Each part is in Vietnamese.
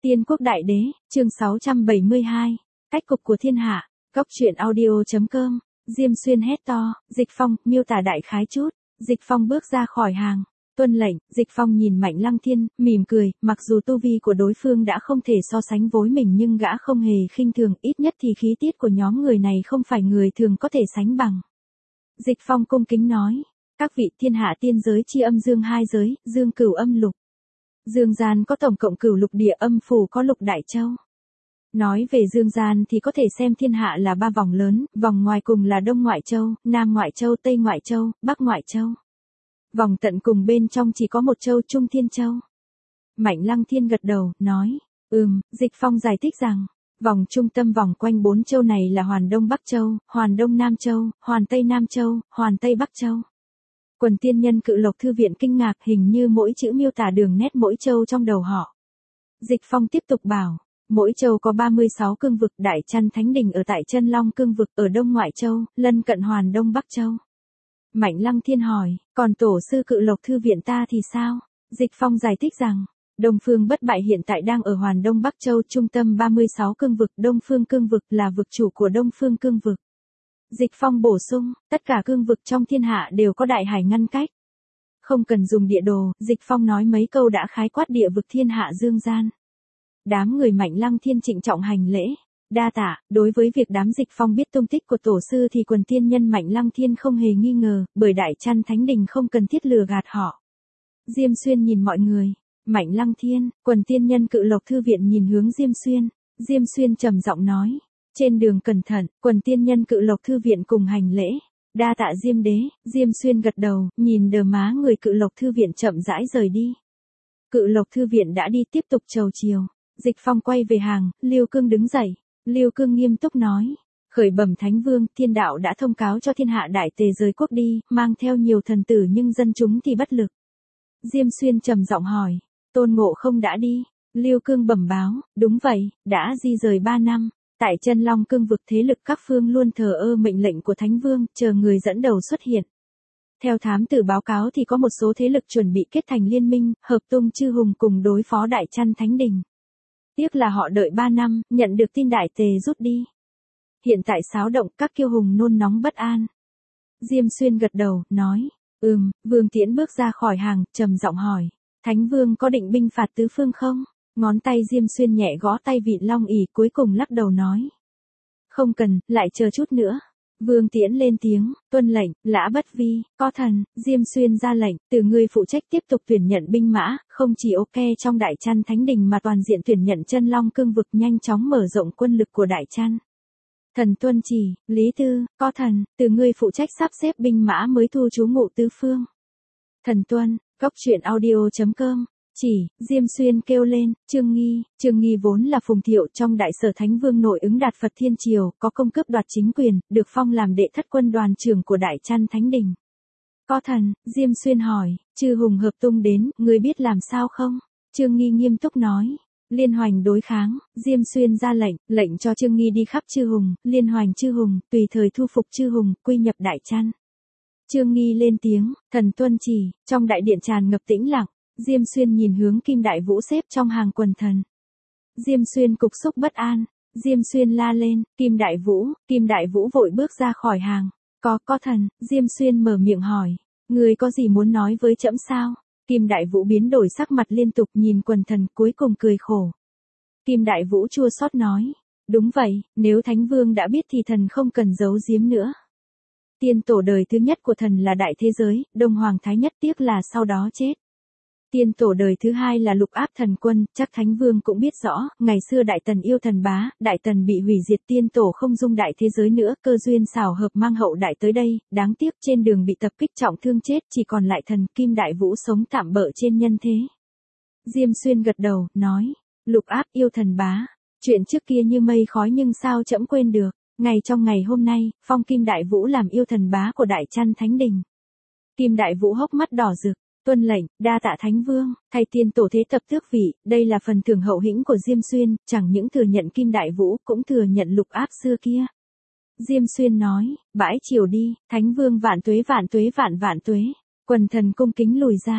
Tiên quốc đại đế, chương 672, cách cục của thiên hạ, góc truyện audio.com, Diêm Xuyên hét to, Dịch Phong, miêu tả đại khái chút. Dịch Phong bước ra khỏi hàng, tuân lệnh. Dịch Phong nhìn Mạnh Lăng Thiên, mỉm cười, mặc dù tu vi của đối phương đã không thể so sánh với mình nhưng gã không hề khinh thường, ít nhất thì khí tiết của nhóm người này không phải người thường có thể sánh bằng. Dịch Phong cung kính nói, các vị, thiên hạ tiên giới chia âm dương hai giới, dương cửu âm lục. Dương gian có tổng cộng cửu lục địa, âm phủ có lục đại châu. Nói về dương gian thì có thể xem thiên hạ là ba vòng lớn, vòng ngoài cùng là Đông Ngoại Châu, Nam Ngoại Châu, Tây Ngoại Châu, Bắc Ngoại Châu. Vòng tận cùng bên trong chỉ có một châu, Trung Thiên Châu. Mạnh Lăng Thiên gật đầu, nói, Dịch Phong giải thích rằng, vòng trung tâm vòng quanh 4 châu này là Hoàn Đông Bắc Châu, Hoàn Đông Nam Châu, Hoàn Tây Nam Châu, Hoàn Tây Bắc Châu. Quần tiên nhân Cự Lộc Thư viện kinh ngạc, hình như mỗi chữ miêu tả đường nét mỗi châu trong đầu họ. Dịch Phong tiếp tục bảo, mỗi châu có 36 cương vực, Đại Chăn Thánh Đình ở tại Chân Long cương vực ở Đông Ngoại Châu, lân cận Hoàn Đông Bắc Châu. Mạnh Lăng Thiên hỏi, còn tổ sư Cự Lộc Thư viện ta thì sao? Dịch Phong giải thích rằng, Đông Phương Bất Bại hiện tại đang ở Hoàn Đông Bắc Châu, trung tâm 36 cương vực, Đông Phương cương vực là vực chủ của Đông Phương cương vực. Dịch Phong bổ sung, tất cả cương vực trong thiên hạ đều có đại hải ngăn cách. Không cần dùng địa đồ, Dịch Phong nói mấy câu đã khái quát địa vực thiên hạ dương gian. Đám người Mạnh Lăng Thiên trịnh trọng hành lễ, đa tạ. Đối với việc đám Dịch Phong biết tung tích của tổ sư thì quần tiên nhân Mạnh Lăng Thiên không hề nghi ngờ, bởi Đại Chăn Thánh Đình không cần thiết lừa gạt họ. Diêm Xuyên nhìn mọi người, Mạnh Lăng Thiên, quần tiên nhân Cự Lộc Thư viện nhìn hướng Diêm Xuyên. Diêm Xuyên trầm giọng nói, trên đường cẩn thận. Quần tiên nhân Cự Lộc Thư viện cùng hành lễ, đa tạ Diêm đế. Diêm Xuyên gật đầu, nhìn đờ má người Cự Lộc Thư viện chậm rãi rời đi. Cự Lộc Thư viện đã đi, tiếp tục chầu chiều. Dịch Phong quay về hàng, Liêu Cương đứng dậy. Liêu Cương nghiêm túc nói, khởi bẩm Thánh Vương, thiên đạo đã thông cáo cho thiên hạ đại tề rời quốc đi, mang theo nhiều thần tử nhưng dân chúng thì bất lực. Diêm Xuyên trầm giọng hỏi, Tôn Ngộ Không đã đi? Liêu Cương bẩm báo, đúng vậy, đã di rời 3 năm. Tại Chân Long cương vực thế lực các phương luôn thờ ơ mệnh lệnh của Thánh Vương, chờ người dẫn đầu xuất hiện. Theo thám tử báo cáo thì có một số thế lực chuẩn bị kết thành liên minh, hợp tung chư hùng cùng đối phó Đại Chăn Thánh Đình. Tiếc là họ đợi 3 năm, nhận được tin đại tề rút đi. Hiện tại xáo động, các kiêu hùng nôn nóng bất an. Diêm Xuyên gật đầu, nói, Vương Tiễn bước ra khỏi hàng, trầm giọng hỏi, Thánh Vương có định binh phạt tứ phương không? Ngón tay Diêm Xuyên nhẹ gõ tay Vịn Long ỷ, cuối cùng lắc đầu nói, không cần, lại chờ chút nữa. Vương Tiễn lên tiếng, tuân lệnh. Lã Bất Vi, có thần. Diêm Xuyên ra lệnh, từ ngươi phụ trách tiếp tục tuyển nhận binh mã, không chỉ ok trong Đại Chăn Thánh Đình mà toàn diện tuyển nhận Chân Long cương vực, nhanh chóng mở rộng quân lực của Đại Chăn. Thần tuân chỉ. Lý Tư, có thần, từ ngươi phụ trách sắp xếp binh mã mới thu trú ngụ tứ phương. Thần tuân. Góc truyện audio.com. Chỉ. Diêm Xuyên kêu lên, Trương Nghi vốn là phùng thiệu trong Đại Sở Thánh Vương nội ứng đạt Phật Thiên Triều, có công cướp đoạt chính quyền, được phong làm đệ thất quân đoàn trưởng của Đại Chăn Thánh Đình. Có thần. Diêm Xuyên hỏi, chư hùng hợp tung đến, ngươi biết làm sao không? Trương Nghi nghiêm túc nói, liên hoành đối kháng. Diêm Xuyên ra lệnh cho Trương Nghi đi khắp chư hùng, liên hoành chư hùng, tùy thời thu phục chư hùng, quy nhập Đại Chăn. Trương Nghi lên tiếng, thần tuân chỉ. Trong đại điện tràn ngập tĩnh lặng. Diêm Xuyên nhìn hướng Kim Đại Vũ xếp trong hàng quần thần. Diêm Xuyên cục xúc bất an. Diêm Xuyên la lên, Kim Đại Vũ. Kim Đại Vũ vội bước ra khỏi hàng. Có thần. Diêm Xuyên mở miệng hỏi, người có gì muốn nói với trẫm sao? Kim Đại Vũ biến đổi sắc mặt liên tục, nhìn quần thần, cuối cùng cười khổ. Kim Đại Vũ chua xót nói, đúng vậy, nếu Thánh Vương đã biết thì thần không cần giấu giếm nữa. Tiên tổ đời thứ nhất của thần là Đại Thế Giới, Đông Hoàng Thái Nhất, tiếc là sau đó chết. Tiên tổ đời thứ hai là Lục Áp Thần Quân, chắc Thánh Vương cũng biết rõ, ngày xưa Đại Tần yêu thần bá, Đại Tần bị hủy diệt, tiên tổ không dung Đại Thế Giới nữa, cơ duyên xảo hợp mang hậu đại tới đây, đáng tiếc trên đường bị tập kích trọng thương chết, chỉ còn lại thần. Kim Đại Vũ sống tạm bợ trên nhân thế. Diêm Xuyên gật đầu, nói, Lục Áp yêu thần bá, chuyện trước kia như mây khói nhưng sao trẫm quên được. Ngày trong ngày hôm nay, phong Kim Đại Vũ làm yêu thần bá của Đại Chăn Thánh Đình. Kim Đại Vũ hốc mắt đỏ rực. Tuân lệnh, đa tạ Thánh Vương, thay tiên tổ thế tập tước vị, đây là phần thưởng hậu hĩnh của Diêm Xuyên, chẳng những thừa nhận Kim Đại Vũ, cũng thừa nhận Lục Áp xưa kia. Diêm Xuyên nói, bãi triều đi. Thánh Vương vạn tuế vạn tuế vạn vạn tuế. Quần thần cung kính lùi ra.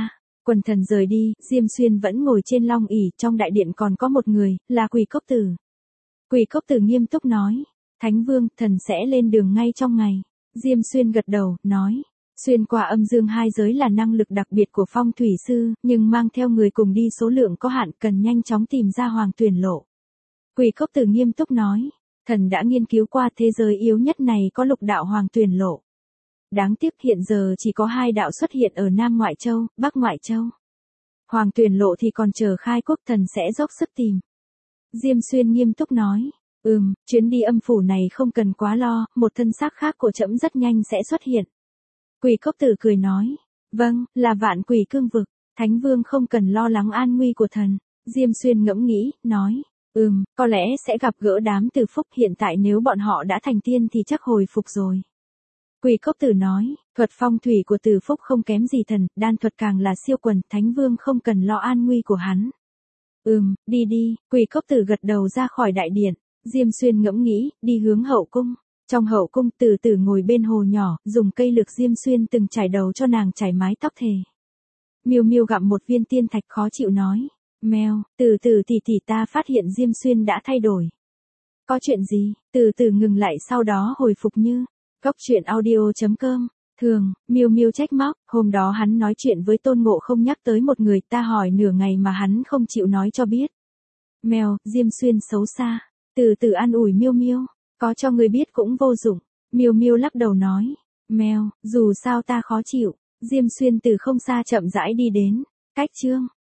Quần thần rời đi, Diêm Xuyên vẫn ngồi trên long ỷ, trong đại điện còn có một người, là Quỷ Cốc Tử. Quỷ Cốc Tử nghiêm túc nói, Thánh Vương, thần sẽ lên đường ngay trong ngày. Diêm Xuyên gật đầu, nói, xuyên qua âm dương hai giới là năng lực đặc biệt của phong thủy sư, nhưng mang theo người cùng đi số lượng có hạn, cần nhanh chóng tìm ra hoàng tuyển lộ. Quỷ Cốc Tử nghiêm túc nói, thần đã nghiên cứu qua thế giới yếu nhất này có lục đạo hoàng tuyển lộ. Đáng tiếc hiện giờ chỉ có 2 đạo xuất hiện ở Nam Ngoại Châu, Bắc Ngoại Châu. Hoàng tuyển lộ thì còn chờ khai quốc, thần sẽ dốc sức tìm. Diêm Xuyên nghiêm túc nói, chuyến đi âm phủ này không cần quá lo, một thân xác khác của trẫm rất nhanh sẽ xuất hiện. Quỷ Cốc Tử cười nói, vâng, là Vạn Quỷ Cương Vực, Thánh Vương không cần lo lắng an nguy của thần. Diêm Xuyên ngẫm nghĩ, nói, có lẽ sẽ gặp gỡ đám Từ Phúc, hiện tại nếu bọn họ đã thành tiên thì chắc hồi phục rồi. Quỷ Cốc Tử nói, thuật phong thủy của Từ Phúc không kém gì thần, đan thuật càng là siêu quần, Thánh Vương không cần lo an nguy của hắn. Đi đi, Quỷ Cốc Tử gật đầu ra khỏi đại điện. Diêm Xuyên ngẫm nghĩ, đi hướng hậu cung. Trong hậu cung, Từ Tử ngồi bên hồ nhỏ, dùng cây lược Diêm Xuyên từng chải đầu cho nàng chải mái tóc thề. Miêu Miêu gặm một viên tiên thạch khó chịu nói, mèo, Từ Tử tỷ tỷ, ta phát hiện Diêm Xuyên đã thay đổi. Có chuyện gì? Từ Tử ngừng lại, sau đó hồi phục như, Goctruyện.audio.com. Thường, Miêu Miêu trách móc, hôm đó hắn nói chuyện với Tôn Ngộ không nhắc tới một người, ta hỏi nửa ngày mà hắn không chịu nói cho biết. Mèo, Diêm Xuyên xấu xa. Từ Tử an ủi Miêu Miêu, có cho người biết cũng vô dụng. Miêu Miêu lắc đầu nói, mèo, dù sao ta khó chịu. Diêm Xuyên từ không xa chậm rãi đi đến. Cách chương